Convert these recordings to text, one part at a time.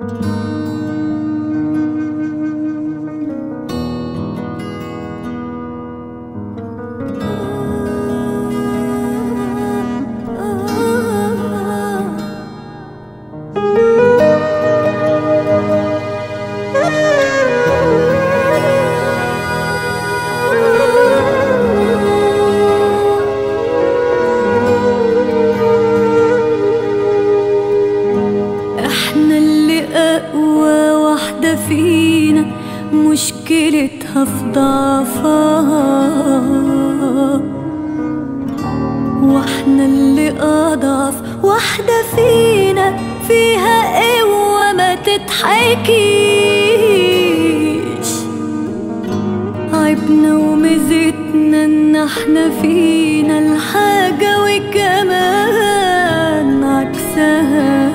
فينا مشكلتها في ضعفها، واحنا اللي أضعف واحدة فينا، فيها قوة ما تتحكيش. عيبنا وميزتنا ان احنا فينا الحاجة وكمان عكسها.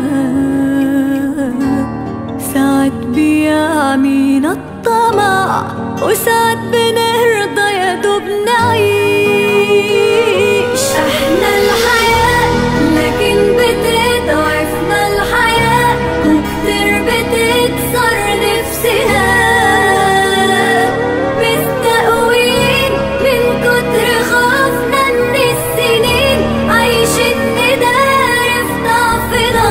ساعات بيعمينا الطمع وساعات بنرضى يا دوب نعيش. احنا الحياة لكن بتضعفنا الحياة، وكتير بتكسر نفسنا. مستقوين من كتر خوفنا من السنين، عايشين ندار في ضعفنا.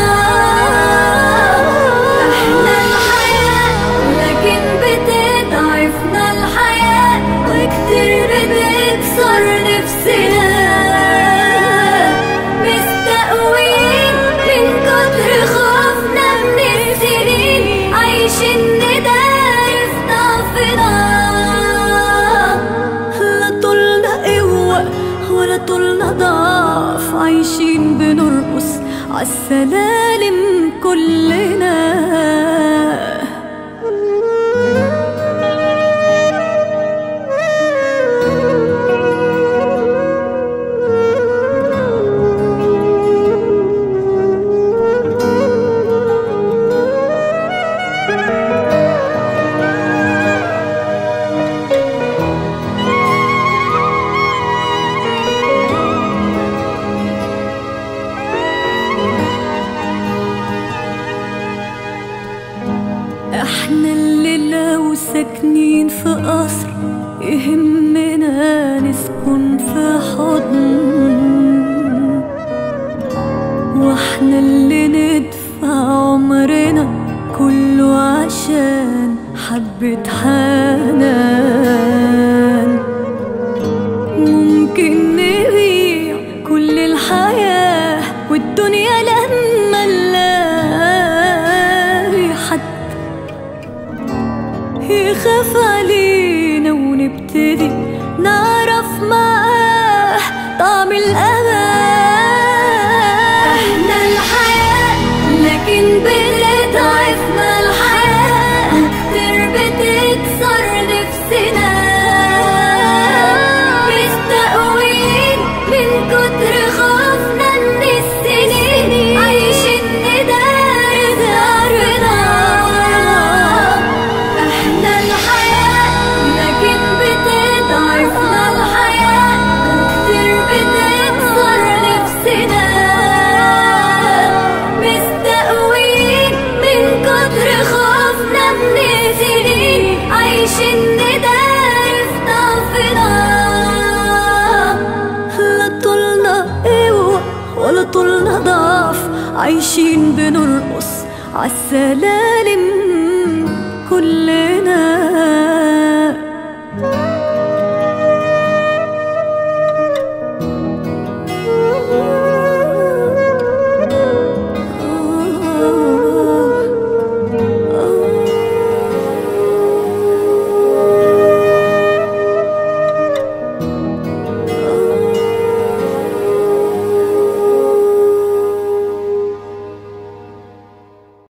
احنا الحياة لكن بتضعفنا الحياة، وكتير بتكسر نفسنا. مستقوين من كتر خوفنا من السنين، عايشين ندار في ضعفنا. لا طولنا قوة ولا طولنا ضعف، عايشين بنرقص عالسلالم كلنا. احنا اللي لو ساكنين في قصر يهمنا نسكن في حضن، واحنا اللي ندفع عمرنا كله عشان حبة حنان. ممكن نبيع كل الحياة والدنيا لما نلاقي حد يخاف علينا، ونبتدي نعرف معاه طعم الأمان. احنا الحياة لكن بتضعفنا الحياة، كتير بتكسر نفسنا. مستقوين من كتر خوفنا من السنين، عايشين ندار دارنا. احنا الحياة لكن بتضعفنا الحياة، وكتير بتكسر نفسنا. مستقوين من كتر خوفنا من السنين، عايشين ندار في ضعفنا. لا طولنا قوة ولا طولنا ضعف، عايشين بنرقص عالسلالم كلنا.